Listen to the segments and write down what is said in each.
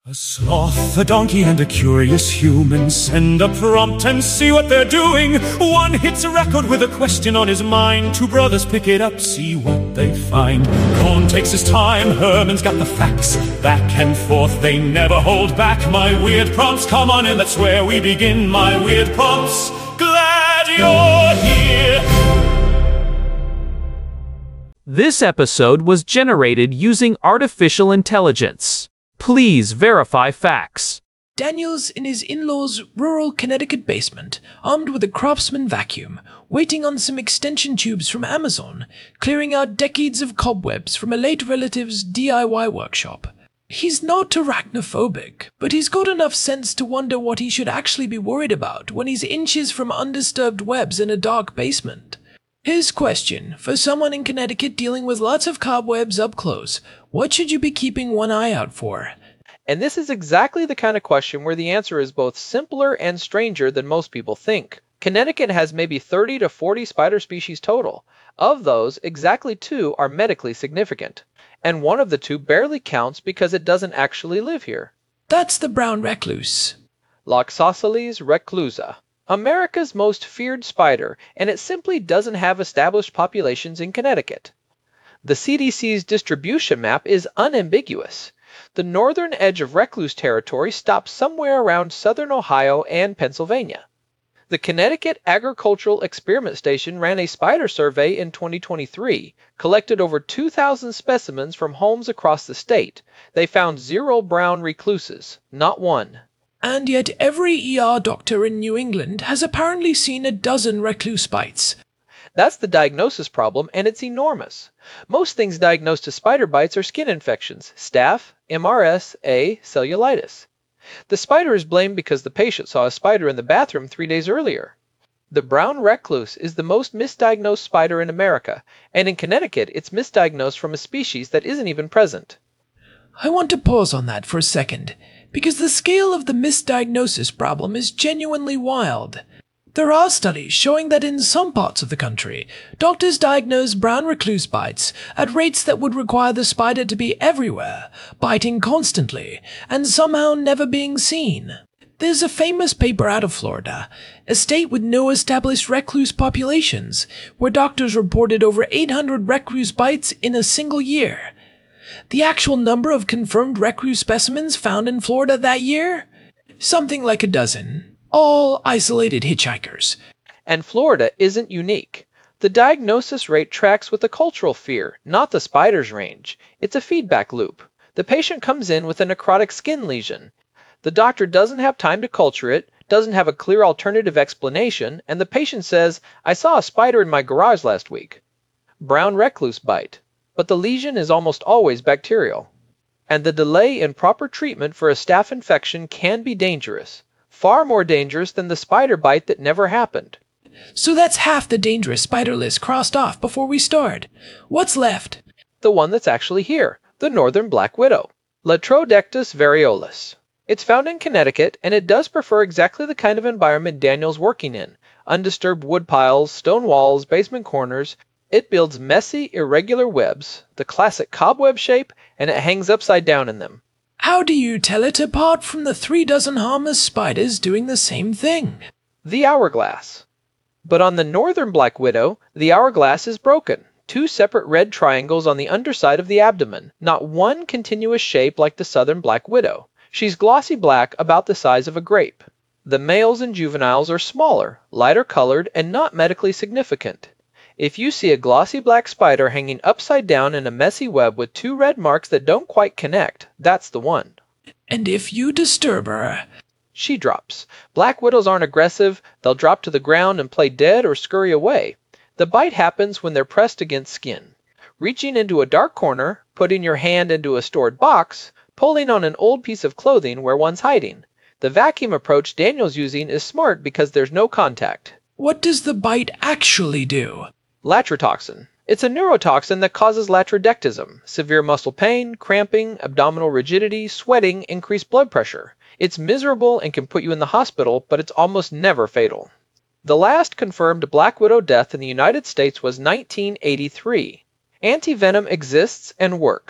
A sloth, a donkey, and a curious human send a prompt and see what they're doing. One hits a record with a question on his mind. Two brothers pick it up, see what they find. Cohn takes his time, Herman's got the facts. Back and forth, they never hold back. My weird prompts, come on in, that's where we begin. My weird prompts, glad you're here. This episode was generated using artificial intelligence. Please verify facts. Daniel's in his in-laws' rural Connecticut basement, armed with a Craftsman vacuum, waiting on some extension tubes from Amazon, clearing out decades of cobwebs from a late relative's DIY workshop. He's not arachnophobic, but he's got enough sense to wonder what he should actually be worried about when he's inches from undisturbed webs in a dark basement. His question, for someone in Connecticut dealing with lots of cobwebs up close, what should you be keeping one eye out for? And this is exactly the kind of question where the answer is both simpler and stranger than most people think. Connecticut has maybe 30 to 40 spider species total. Of those, exactly 2 are medically significant. And one of the 2 barely counts because it doesn't actually live here. That's the brown recluse. Loxosceles reclusa. America's most feared spider, and it simply doesn't have established populations in Connecticut. The CDC's distribution map is unambiguous. The northern edge of recluse territory stops somewhere around southern Ohio and Pennsylvania. The Connecticut Agricultural Experiment Station ran a spider survey in 2023, collected over 2,000 specimens from homes across the state. They found 0 brown recluses, not one. And yet every ER doctor in New England has apparently seen a dozen recluse bites. That's the diagnosis problem, and it's enormous. Most things diagnosed as spider bites are skin infections, staph, MRSA, cellulitis. The spider is blamed because the patient saw a spider in the bathroom 3 days earlier. The brown recluse is the most misdiagnosed spider in America, and in Connecticut it's misdiagnosed from a species that isn't even present. I want to pause on that for a second, because the scale of the misdiagnosis problem is genuinely wild. There are studies showing that in some parts of the country, doctors diagnose brown recluse bites at rates that would require the spider to be everywhere, biting constantly, and somehow never being seen. There's a famous paper out of Florida, a state with no established recluse populations, where doctors reported over 800 recluse bites in a single year. The actual number of confirmed recluse specimens found in Florida that year? Something like a dozen. All isolated hitchhikers. And Florida isn't unique. The diagnosis rate tracks with the cultural fear, not the spider's range. It's a feedback loop. The patient comes in with a necrotic skin lesion. The doctor doesn't have time to culture it, doesn't have a clear alternative explanation, and the patient says, "I saw a spider in my garage last week." Brown recluse bite. But the lesion is almost always bacterial. And the delay in proper treatment for a staph infection can be dangerous. Far more dangerous than the spider bite that never happened. So that's half the dangerous spider list crossed off before we start. What's left? The one that's actually here, the northern black widow, Latrodectus variolus. It's found in Connecticut, and it does prefer exactly the kind of environment Daniel's working in. Undisturbed wood piles, stone walls, basement corners. It builds messy, irregular webs, the classic cobweb shape, and it hangs upside down in them. How do you tell it apart from the 3 dozen harmless spiders doing the same thing? The hourglass. But on the northern black widow, the hourglass is broken. 2 separate red triangles on the underside of the abdomen, not one continuous shape like the southern black widow. She's glossy black, about the size of a grape. The males and juveniles are smaller, lighter colored, and not medically significant. If you see a glossy black spider hanging upside down in a messy web with 2 red marks that don't quite connect, that's the one. And if you disturb her, she drops. Black widows aren't aggressive. They'll drop to the ground and play dead or scurry away. The bite happens when they're pressed against skin. Reaching into a dark corner, putting your hand into a stored box, pulling on an old piece of clothing where one's hiding. The vacuum approach Daniel's using is smart because there's no contact. What does the bite actually do? Latrotoxin. It's a neurotoxin that causes latrodectism, severe muscle pain, cramping, abdominal rigidity, sweating, increased blood pressure. It's miserable and can put you in the hospital, but it's almost never fatal. The last confirmed black widow death in the United States was 1983. Antivenom exists and works.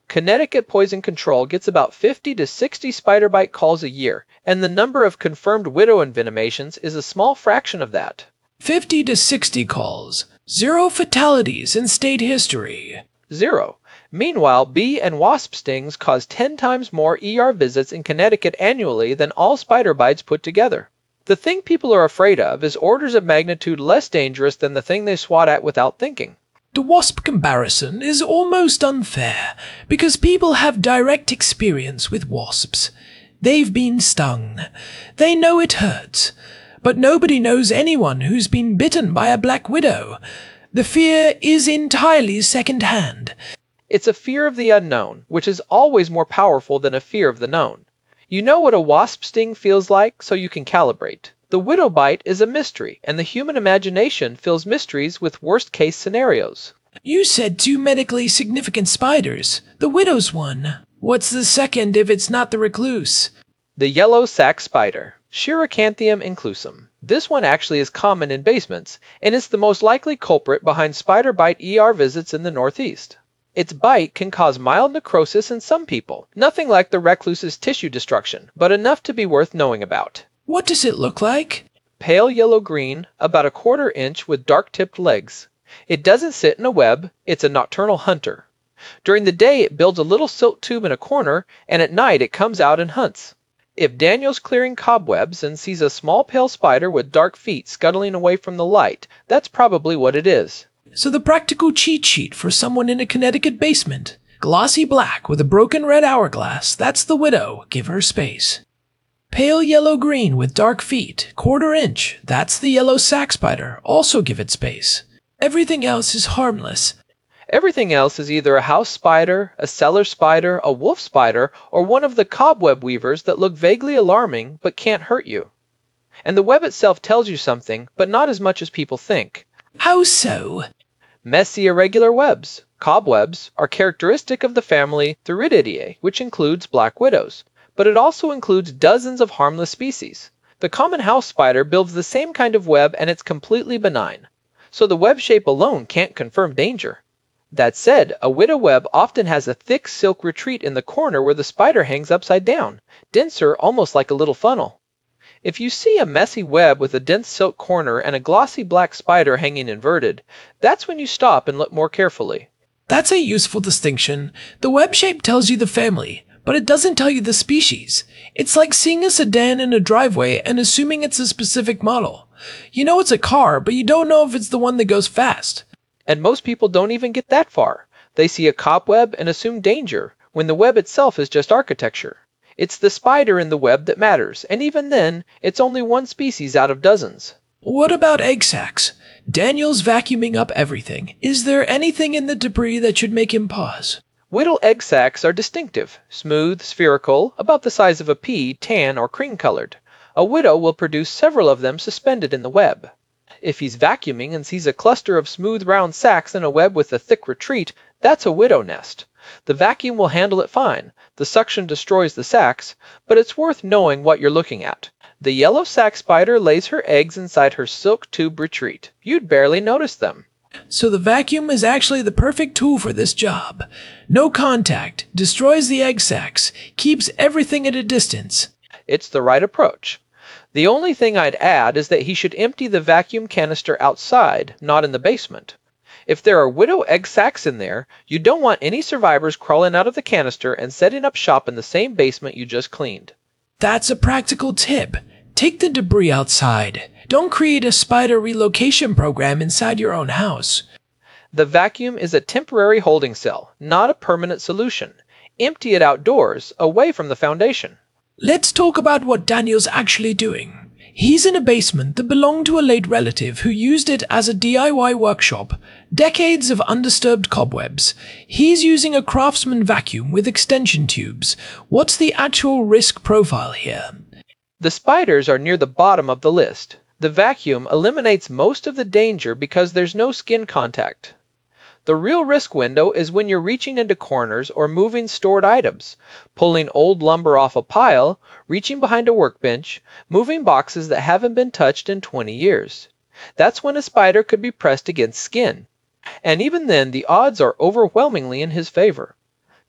Connecticut Poison Control gets about 50 to 60 spider bite calls a year, and the number of confirmed widow envenomations is a small fraction of that. 50 to 60 calls. 0 fatalities in state history. 0. Meanwhile, bee and wasp stings cause 10 times more ER visits in Connecticut annually than all spider bites put together. The thing people are afraid of is orders of magnitude less dangerous than the thing they swat at without thinking. The wasp comparison is almost unfair because people have direct experience with wasps. They've been stung. They know it hurts. But nobody knows anyone who's been bitten by a black widow. The fear is entirely second-hand. It's a fear of the unknown, which is always more powerful than a fear of the known. You know what a wasp sting feels like, so you can calibrate. The widow bite is a mystery, and the human imagination fills mysteries with worst-case scenarios. You said 2 medically significant spiders. The widow's one. What's the second if it's not the recluse? The yellow sac spider, Chiricanthium inclusum. This one actually is common in basements, and is the most likely culprit behind spider bite ER visits in the Northeast. Its bite can cause mild necrosis in some people, nothing like the recluse's tissue destruction, but enough to be worth knowing about. What does it look like? Pale yellow-green, about a 1/4 inch with dark-tipped legs. It doesn't sit in a web, it's a nocturnal hunter. During the day it builds a little silk tube in a corner, and at night it comes out and hunts. If Daniel's clearing cobwebs and sees a small pale spider with dark feet scuttling away from the light, that's probably what it is. So the practical cheat sheet for someone in a Connecticut basement. Glossy black with a broken red hourglass, that's the widow, give her space. Pale yellow-green with dark feet, 1/4 inch, that's the yellow sac spider, also give it space. Everything else is harmless. Everything else is either a house spider, a cellar spider, a wolf spider, or one of the cobweb weavers that look vaguely alarming but can't hurt you. And the web itself tells you something, but not as much as people think. How so? Messy, irregular webs, cobwebs, are characteristic of the family Theridiidae, which includes black widows. But it also includes dozens of harmless species. The common house spider builds the same kind of web and it's completely benign. So the web shape alone can't confirm danger. That said, a widow web often has a thick silk retreat in the corner where the spider hangs upside down, denser almost like a little funnel. If you see a messy web with a dense silk corner and a glossy black spider hanging inverted, that's when you stop and look more carefully. That's a useful distinction. The web shape tells you the family, but it doesn't tell you the species. It's like seeing a sedan in a driveway and assuming it's a specific model. You know it's a car, but you don't know if it's the one that goes fast. And most people don't even get that far. They see a cobweb and assume danger, when the web itself is just architecture. It's the spider in the web that matters, and even then, it's only one species out of dozens. What about egg sacs? Daniel's vacuuming up everything. Is there anything in the debris that should make him pause? Widow egg sacs are distinctive, smooth, spherical, about the size of a pea, tan or cream-colored. A widow will produce several of them suspended in the web. If he's vacuuming and sees a cluster of smooth round sacs in a web with a thick retreat, that's a widow nest. The vacuum will handle it fine. The suction destroys the sacs, but it's worth knowing what you're looking at. The yellow sac spider lays her eggs inside her silk tube retreat. You'd barely notice them. So the vacuum is actually the perfect tool for this job. No contact, destroys the egg sacs, keeps everything at a distance. It's the right approach. The only thing I'd add is that he should empty the vacuum canister outside, not in the basement. If there are widow egg sacs in there, you don't want any survivors crawling out of the canister and setting up shop in the same basement you just cleaned. That's a practical tip. Take the debris outside. Don't create a spider relocation program inside your own house. The vacuum is a temporary holding cell, not a permanent solution. Empty it outdoors, away from the foundation. Let's talk about what Daniel's actually doing. He's in a basement that belonged to a late relative who used it as a DIY workshop. Decades of undisturbed cobwebs. He's using a Craftsman vacuum with extension tubes. What's the actual risk profile here? The spiders are near the bottom of the list. The vacuum eliminates most of the danger because there's no skin contact. The real risk window is when you're reaching into corners or moving stored items, pulling old lumber off a pile, reaching behind a workbench, moving boxes that haven't been touched in 20 years. That's when a spider could be pressed against skin. And even then, the odds are overwhelmingly in his favor.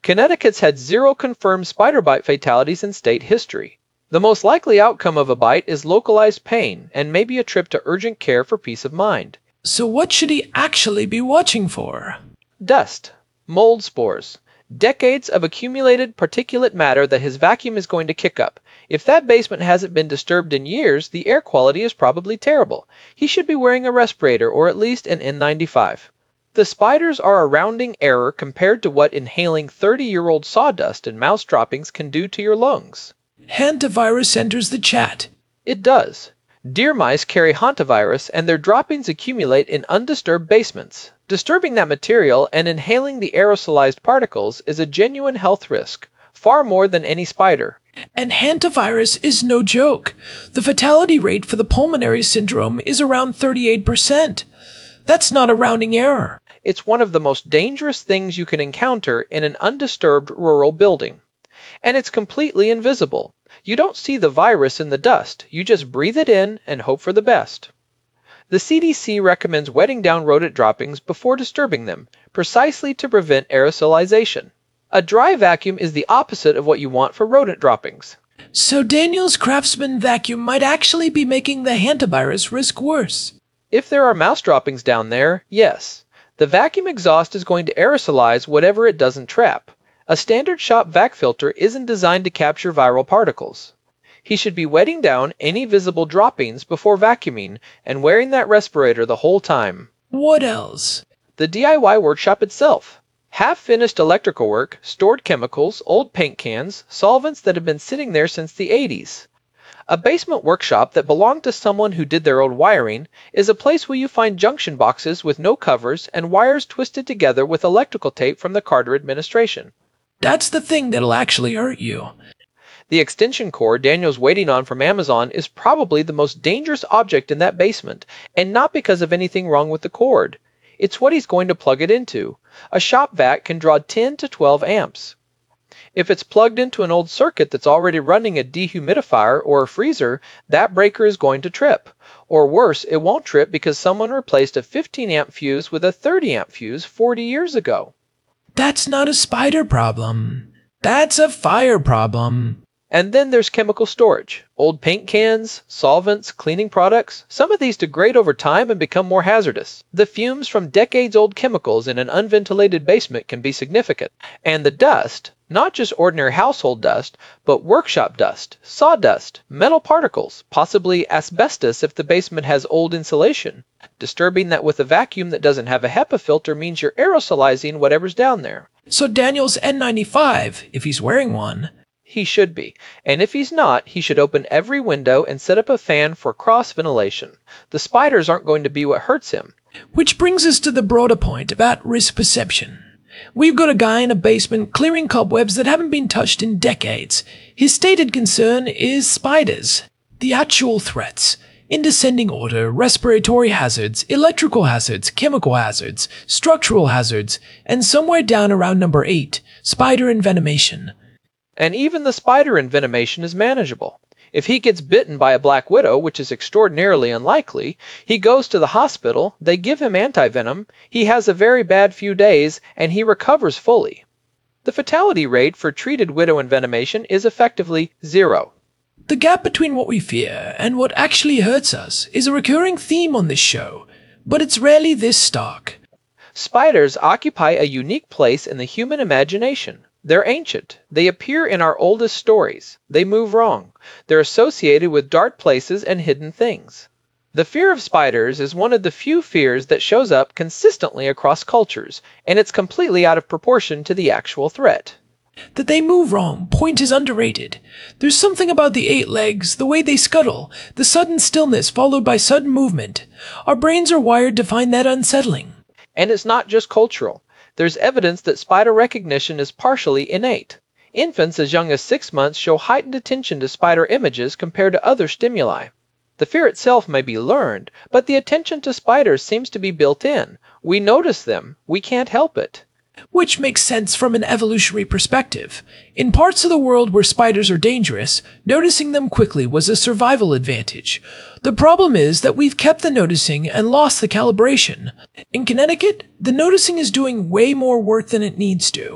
Connecticut's had 0 confirmed spider bite fatalities in state history. The most likely outcome of a bite is localized pain and maybe a trip to urgent care for peace of mind. So what should he actually be watching for? Dust, mold spores, decades of accumulated particulate matter that his vacuum is going to kick up. If that basement hasn't been disturbed in years, the air quality is probably terrible. He should be wearing a respirator or at least an N95. The spiders are a rounding error compared to what inhaling 30-year-old sawdust and mouse droppings can do to your lungs. Hantavirus enters the chat. It does. Deer mice carry hantavirus and their droppings accumulate in undisturbed basements. Disturbing that material and inhaling the aerosolized particles is a genuine health risk, far more than any spider. And hantavirus is no joke. The fatality rate for the pulmonary syndrome is around 38%. That's not a rounding error. It's one of the most dangerous things you can encounter in an undisturbed rural building. And it's completely invisible. You don't see the virus in the dust, you just breathe it in and hope for the best. The CDC recommends wetting down rodent droppings before disturbing them, precisely to prevent aerosolization. A dry vacuum is the opposite of what you want for rodent droppings. So Daniel's Craftsman vacuum might actually be making the hantavirus risk worse. If there are mouse droppings down there, yes. The vacuum exhaust is going to aerosolize whatever it doesn't trap. A standard shop vac filter isn't designed to capture viral particles. He should be wetting down any visible droppings before vacuuming and wearing that respirator the whole time. What else? The DIY workshop itself. Half-finished electrical work, stored chemicals, old paint cans, solvents that have been sitting there since the 80s. A basement workshop that belonged to someone who did their own wiring is a place where you find junction boxes with no covers and wires twisted together with electrical tape from the Carter administration. That's the thing that'll actually hurt you. The extension cord Daniel's waiting on from Amazon is probably the most dangerous object in that basement, and not because of anything wrong with the cord. It's what he's going to plug it into. A shop vac can draw 10 to 12 amps. If it's plugged into an old circuit that's already running a dehumidifier or a freezer, that breaker is going to trip. Or worse, it won't trip because someone replaced a 15 amp fuse with a 30 amp fuse 40 years ago. That's not a spider problem. That's a fire problem. And then there's chemical storage. Old paint cans, solvents, cleaning products. Some of these degrade over time and become more hazardous. The fumes from decades-old chemicals in an unventilated basement can be significant. And the dust, not just ordinary household dust, but workshop dust, sawdust, metal particles, possibly asbestos if the basement has old insulation. Disturbing that with a vacuum that doesn't have a HEPA filter means you're aerosolizing whatever's down there. So Daniel's N95, if he's wearing one. He should be. And if he's not, he should open every window and set up a fan for cross-ventilation. The spiders aren't going to be what hurts him. Which brings us to the broader point about risk perception. We've got a guy in a basement clearing cobwebs that haven't been touched in decades. His stated concern is spiders. The actual threats, in descending order: respiratory hazards, electrical hazards, chemical hazards, structural hazards, and somewhere down around number 8, spider envenomation. And even the spider envenomation is manageable. If he gets bitten by a black widow, which is extraordinarily unlikely, he goes to the hospital, they give him antivenom, he has a very bad few days, and he recovers fully. The fatality rate for treated widow envenomation is effectively 0. The gap between what we fear and what actually hurts us is a recurring theme on this show, but it's rarely this stark. Spiders occupy a unique place in the human imagination. They're ancient. They appear in our oldest stories. They move wrong. They're associated with dark places and hidden things. The fear of spiders is one of the few fears that shows up consistently across cultures, and it's completely out of proportion to the actual threat. That they move wrong point is underrated. There's something about the 8 legs, the way they scuttle, the sudden stillness followed by sudden movement. Our brains are wired to find that unsettling. And it's not just cultural. There's evidence that spider recognition is partially innate. Infants as young as 6 months show heightened attention to spider images compared to other stimuli. The fear itself may be learned, but the attention to spiders seems to be built in. We notice them. We can't help it. Which makes sense from an evolutionary perspective. In parts of the world where spiders are dangerous, noticing them quickly was a survival advantage. The problem is that we've kept the noticing and lost the calibration. In Connecticut, the noticing is doing way more work than it needs to.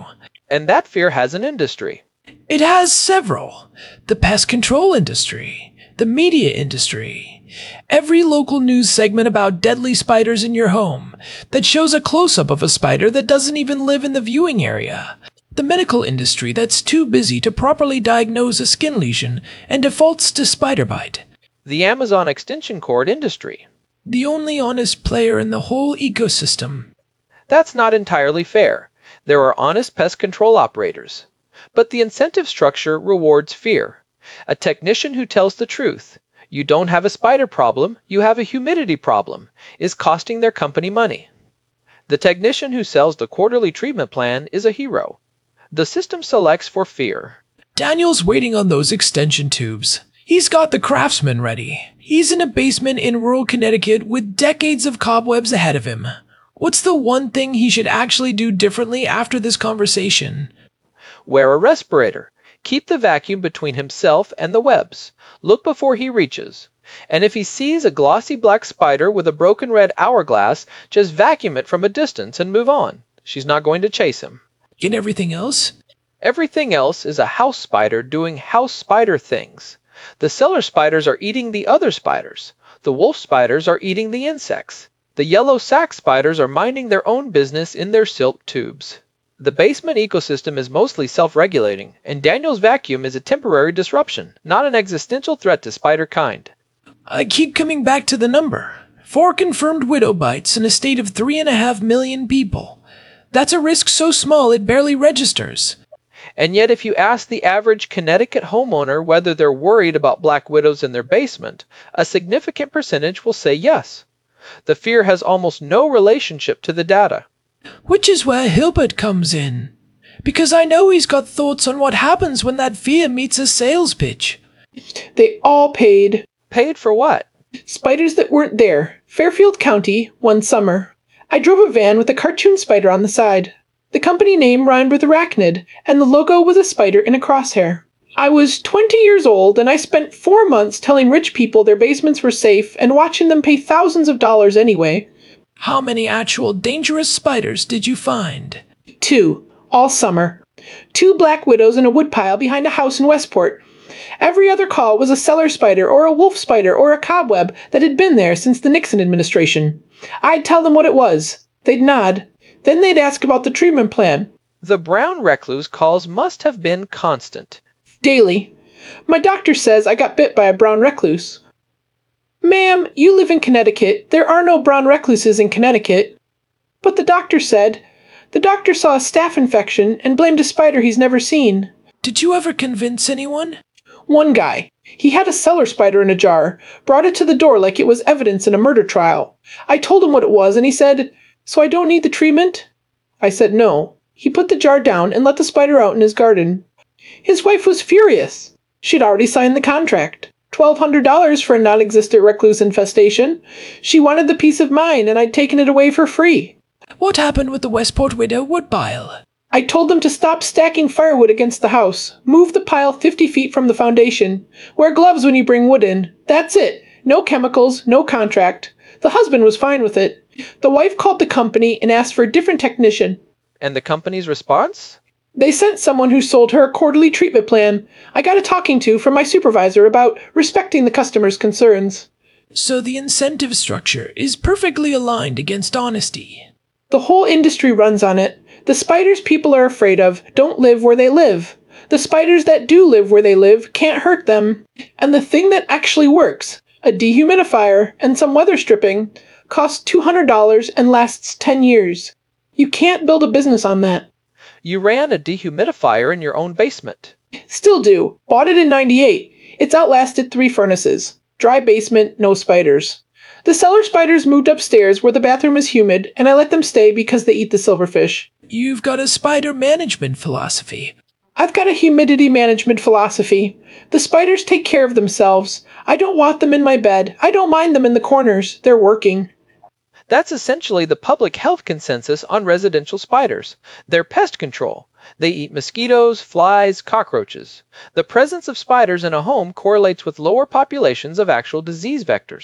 And that fear has an industry. It has several. The pest control industry, the media industry, every local news segment about deadly spiders in your home that shows a close-up of a spider that doesn't even live in the viewing area, the medical industry that's too busy to properly diagnose a skin lesion and defaults to spider bite, The Amazon extension cord industry. the only honest player in the whole ecosystem. That's not entirely fair. There are honest pest control operators. But the incentive structure rewards fear. A technician who tells the truth, you don't have a spider problem, you have a humidity problem, is costing their company money. The technician who sells the quarterly treatment plan is a hero. The system selects for fear. Daniel's waiting on those extension tubes. He's got the Craftsman ready. He's in a basement in rural Connecticut with decades of cobwebs ahead of him. What's the one thing he should actually do differently after this conversation? Wear a respirator. Keep the vacuum between himself and the webs. Look before he reaches. And if he sees a glossy black spider with a broken red hourglass, just vacuum it from a distance and move on. She's not going to chase him. And everything else? Everything else is a house spider doing house spider things. The cellar spiders are eating the other spiders. The wolf spiders are eating the insects. The yellow sac spiders are minding their own business in their silk tubes. The basement ecosystem is mostly self-regulating, and Daniel's vacuum is a temporary disruption, not an existential threat to spider kind. I keep coming back to the number. 4 confirmed widow bites in a state of 3.5 million people. That's a risk so small it barely registers. And yet if you ask the average Connecticut homeowner whether they're worried about black widows in their basement, a significant percentage will say yes. The fear has almost no relationship to the data. Which is where Hilbert comes in. Because I know he's got thoughts on what happens when that fear meets a sales pitch. They all paid. Paid for what? Spiders that weren't there. Fairfield County, one summer. I drove a van with a cartoon spider on the side. The company name rhymed with arachnid, and the logo was a spider in a crosshair. I was 20 years old, and I spent 4 months telling rich people their basements were safe and watching them pay thousands of dollars anyway. How many actual dangerous spiders did you find? 2, all summer. 2 black widows in a woodpile behind a house in Westport. Every other call was a cellar spider or a wolf spider or a cobweb that had been there since the Nixon administration. I'd tell them what it was. They'd nod. Then they'd ask about the treatment plan. The brown recluse calls must have been constant. Daily. My doctor says I got bit by a brown recluse. Ma'am, you live in Connecticut. There are no brown recluses in Connecticut. But the doctor said. The doctor saw a staph infection and blamed a spider he's never seen. Did you ever convince anyone? One guy. He had a cellar spider in a jar, brought it to the door like it was evidence in a murder trial. I told him what it was, and he said, "So I don't need the treatment?" I said no. He put the jar down and let the spider out in his garden. His wife was furious. She'd already signed the contract. $1,200 for a non-existent recluse infestation. She wanted the peace of mind, and I'd taken it away for free. What happened with the Westport widow woodpile? I told them to stop stacking firewood against the house. Move the pile 50 feet from the foundation. Wear gloves when you bring wood in. That's it. No chemicals, no contract. The husband was fine with it. The wife called the company and asked for a different technician. And the company's response? They sent someone who sold her a quarterly treatment plan. I got a talking to from my supervisor about respecting the customer's concerns. So the incentive structure is perfectly aligned against honesty. The whole industry runs on it. The spiders people are afraid of don't live where they live. The spiders that do live where they live can't hurt them. And the thing that actually works, a dehumidifier and some weather stripping, costs $200 and lasts 10 years. You can't build a business on that. You ran a dehumidifier in your own basement. Still do. Bought it in '98. It's outlasted 3 furnaces. Dry basement, no spiders. The cellar spiders moved upstairs where the bathroom is humid, and I let them stay because they eat the silverfish. You've got a spider management philosophy. I've got a humidity management philosophy. The spiders take care of themselves. I don't want them in my bed. I don't mind them in the corners. They're working. That's essentially the public health consensus on residential spiders. They're pest control. They eat mosquitoes, flies, cockroaches. The presence of spiders in a home correlates with lower populations of actual disease vectors.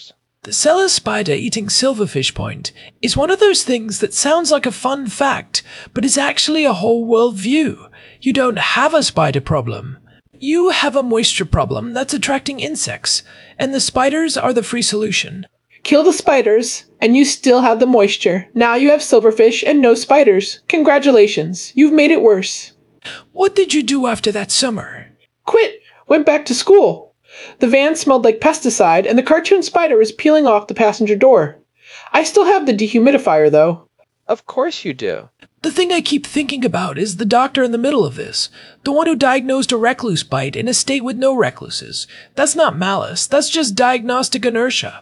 The cellar spider eating silverfish point is one of those things that sounds like a fun fact, but is actually a whole world view. You don't have a spider problem. You have a moisture problem that's attracting insects, and the spiders are the free solution. Kill the spiders, and you still have the moisture. Now you have silverfish and no spiders. Congratulations, you've made it worse. What did you do after that summer? Quit! Went back to school. The van smelled like pesticide, and the cartoon spider was peeling off the passenger door. I still have the dehumidifier, though. Of course you do. The thing I keep thinking about is the doctor in the middle of this. The one who diagnosed a recluse bite in a state with no recluses. That's not malice, that's just diagnostic inertia.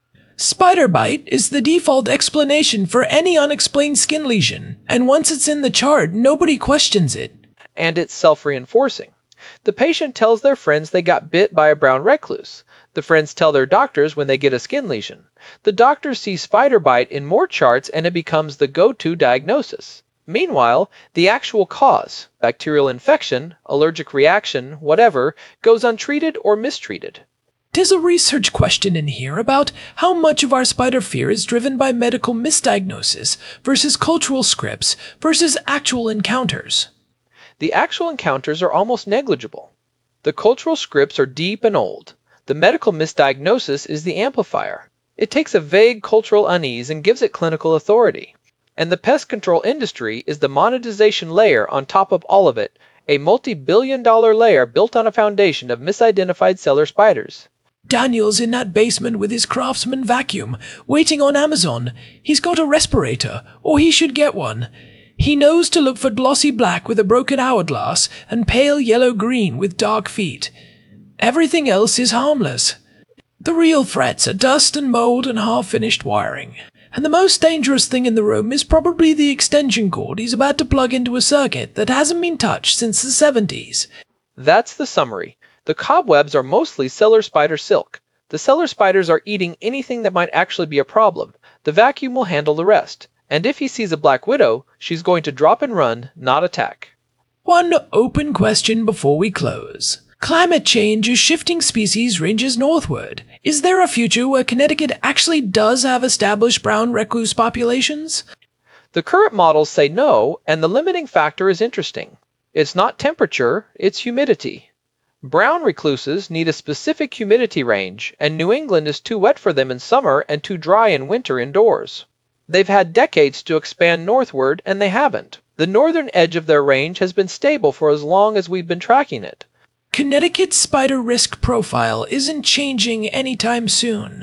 Spider bite is the default explanation for any unexplained skin lesion, and once it's in the chart, nobody questions it. And it's self-reinforcing. The patient tells their friends they got bit by a brown recluse. The friends tell their doctors when they get a skin lesion. The doctors see spider bite in more charts and it becomes the go-to diagnosis. Meanwhile, the actual cause, bacterial infection, allergic reaction, whatever, goes untreated or mistreated. There's a research question in here about how much of our spider fear is driven by medical misdiagnosis versus cultural scripts versus actual encounters. The actual encounters are almost negligible. The cultural scripts are deep and old. The medical misdiagnosis is the amplifier. It takes a vague cultural unease and gives it clinical authority. And the pest control industry is the monetization layer on top of all of it, a multi-billion-dollar layer built on a foundation of misidentified cellar spiders. Daniel's in that basement with his Craftsman vacuum, waiting on Amazon. He's got a respirator, or he should get one. He knows to look for glossy black with a broken hourglass and pale yellow-green with dark feet. Everything else is harmless. The real threats are dust and mold and half-finished wiring. And the most dangerous thing in the room is probably the extension cord he's about to plug into a circuit that hasn't been touched since the 70s. That's the summary. The cobwebs are mostly cellar spider silk. The cellar spiders are eating anything that might actually be a problem. The vacuum will handle the rest. And if he sees a black widow, she's going to drop and run, not attack. One open question before we close. Climate change is shifting species ranges northward. Is there a future where Connecticut actually does have established brown recluse populations? The current models say no, and the limiting factor is interesting. It's not temperature, it's humidity. Brown recluses need a specific humidity range, and New England is too wet for them in summer and too dry in winter indoors. They've had decades to expand northward, and they haven't. The northern edge of their range has been stable for as long as we've been tracking it. Connecticut's spider risk profile isn't changing anytime soon.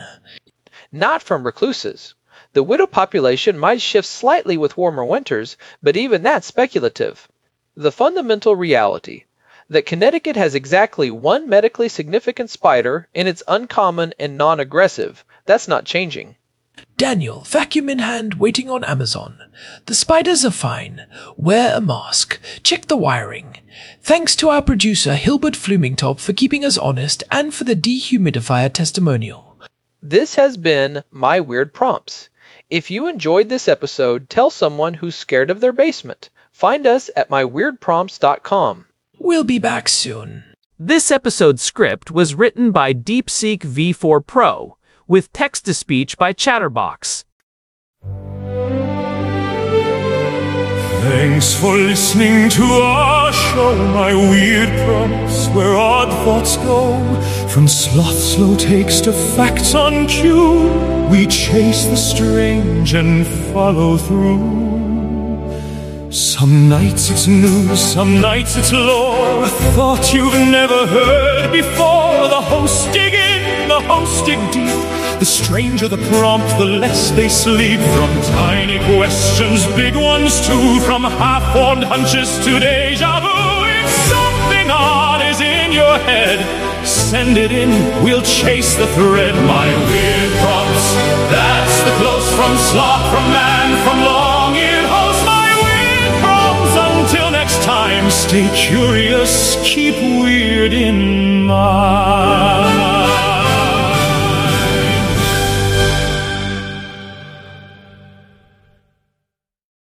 Not from recluses. The widow population might shift slightly with warmer winters, but even that's speculative. The fundamental reality that Connecticut has exactly one medically significant spider, and it's uncommon and non-aggressive, that's not changing. Daniel, vacuum in hand, waiting on Amazon. The spiders are fine. Wear a mask. Check the wiring. Thanks to our producer Hilbert Flumingtop for keeping us honest and for the dehumidifier testimonial. This has been My Weird Prompts. If you enjoyed this episode, tell someone who's scared of their basement. Find us at myweirdprompts.com. We'll be back soon. This episode's script was written by DeepSeek V4 Pro, with text-to-speech by Chatterbox. Thanks for listening to our show, My Weird Prompts, where odd thoughts go. From sloth slow takes to facts on cue, we chase the strange and follow through. Some nights it's news, some nights it's lore, a thought you've never heard before. The hosts dig in, the hosts dig deep. The stranger the prompt, the less they sleep. From tiny questions, big ones too. From half-formed hunches to deja vu. If something odd is in your head, send it in, we'll chase the thread. My Weird Prompts, that's the close from sloth, from man, from long-eared host. My Weird Prompts, until next time, stay curious, keep weird in mind.